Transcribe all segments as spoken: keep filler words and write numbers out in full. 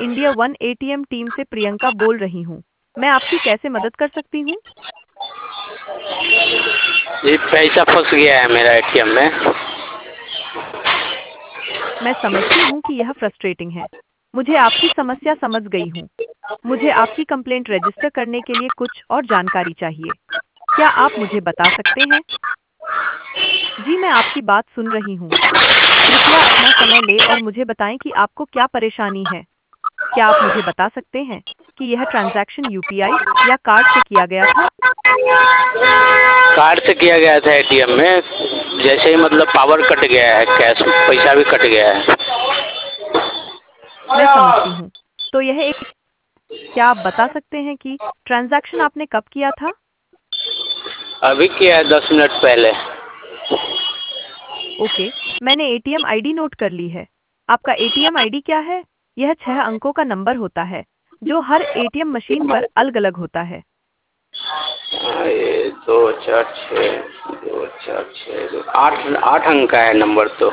India one ATM team से प्रियंका बोल रही हूँ। मैं आपकी कैसे मदद कर सकती हूँ? जी पैसा फंस गया है मेरा एटीएम में। मैं समझती हूँ कि यह फ्रस्ट्रेटिंग है। मुझे आपकी समस्या समझ गई हूँ। मुझे आपकी कंप्लेंट रजिस्टर करने के लिए कुछ और जानकारी चाहिए। क्या आप मुझे बता सकते हैं? जी, मैं आपकी बात सुन रही हूँ। कृपया अपना समय लें और मुझे बताएं कि आपको क्या परेशानी है। क्या आप मुझे बता सकते हैं कि यह ट्रांजैक्शन यूपीआई या कार्ड से किया गया था? कार्ड से किया गया था एटीएम में। जैसे ही मतलब पावर कट गया है, कैश पैसा भी कट गया है। मैं समझती हूँ। तो यह एक क्या आप बता सकते हैं कि ट्रांजैक्शन आपने कब किया था? अभी किया है दस मिनट पहले। ओके, मैंने एटीएम आईडी नोट कर ली है। आपका एटीएम आईडी क्या है? यह छह अंकों का नंबर होता है, जो हर एटीएम मशीन पर अलग-अलग होता है। ये दो चार छः दो चार छः दो आठ आठ अंक का है नंबर तो।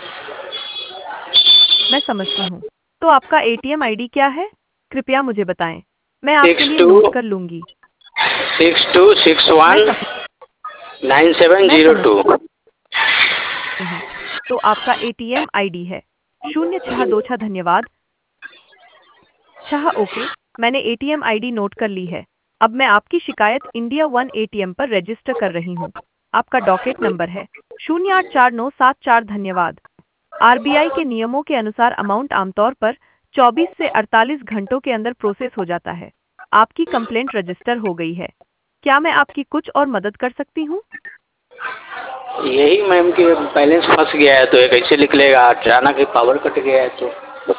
मैं समझती हूँ। तो आपका एटीएम आईडी क्या है? कृपया मुझे बताएं। मैं आपके सिक्स लिए टू नोट कर लूंगी। सिक्स टू सिक्स मैं वन समझ नाइन सेवन मैं जीरो टू। समझती हूँ। तो आपका एटीएम आईडी है शून्य छह दो छह। धन्यवाद। छह ओके, मैंने एटीएम आईडी नोट कर ली है। अब मैं आपकी शिकायत इंडिया वन एटीएम पर रजिस्टर कर रही हूँ। आपका डॉकेट नंबर है शून्य आठ चार नौ सात चार। धन्यवाद। आरबीआई के नियमों के अनुसार अमाउंट आमतौर पर चौबीस से अड़तालीस घंटों के अंदर प्रोसेस हो जाता है। आपकी कंप्लेंट रजिस्टर हो गई है। क्या मैं आपकी कुछ और मदद कर सकती हूँ? यही मैम कि बैलेंस फंस गया है तो ये कैसे निकलेगा? अचानक ही पावर कट गया है तो।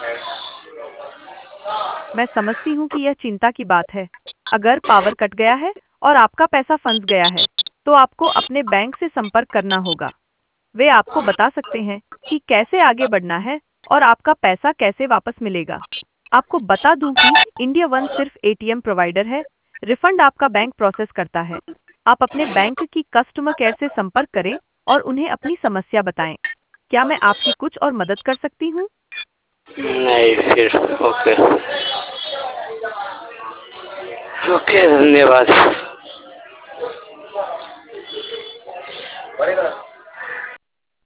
मैं समझती हूँ कि यह चिंता की बात है। अगर पावर कट गया है और आपका पैसा फंस गया है, तो आपको अपने बैंक से संपर्क करना होगा। वे आपको बता सकते हैं कि कैसे आगे बढ़ना है और आपका पैसा कैसे वापस मिलेगा। आपको बता दूं कि इंडिया वन सिर्फ एटीएम प्रोवाइडर है। रिफंड आपका बैंक प्रोसेस करता है। आप अपने बैंक की कस्टमर केयर से संपर्क करें और उन्हें अपनी समस्या बताएं। क्या मैं आपकी कुछ और मदद कर सकती हूँ? नहीं फिर ओके। ओके धन्यवाद।